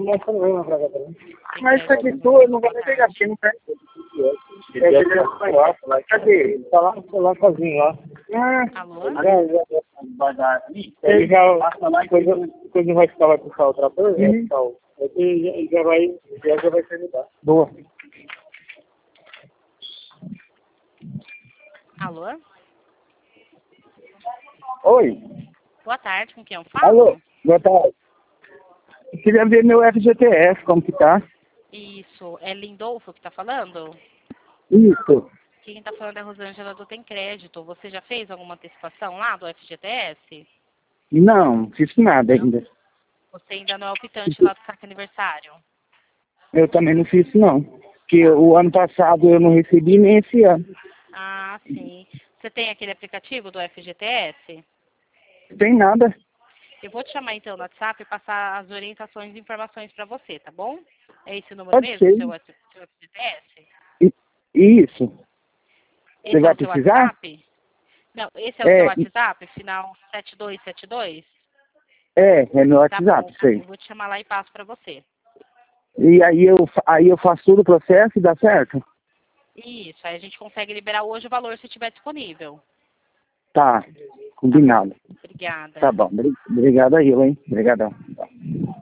Mas isso aqui tu, eu não vou nem pegar aqui, não quero. Cadê? Tá lá no celular sozinho lá. Alô? Ele já, quando vai ficar, vai puxar o trator, já vai terminar. Boa. Alô? Oi. Boa tarde, com quem eu falo? Alô, boa tarde. Eu queria ver meu FGTS, como que tá? Isso, é Lindolfo que tá falando? Isso. Quem tá falando é a Rosângela do Tem Crédito. Você já fez alguma antecipação lá do FGTS? Não fiz nada ainda. Você ainda não é optante lá do saque aniversário? Eu também não fiz não. Porque o ano passado eu não recebi nem esse ano. Ah, sim. Você tem aquele aplicativo do FGTS? Tem nada. Eu vou te chamar então no WhatsApp e passar as orientações e informações para você, tá bom? É esse o número Pode mesmo, ser. seu FGTS? Isso. Esse Você é vai o seu precisar? WhatsApp? Não, esse é o seu É, WhatsApp, final 7272? é meu Tá bom, WhatsApp, sei. eu vou te chamar lá e passo para você. E aí eu faço todo o processo e dá certo? Isso, aí a gente consegue liberar hoje o valor se estiver disponível. Tá, Tá bom, combinado. obrigada. Tá bom, obrigado aí, hein? Obrigadão.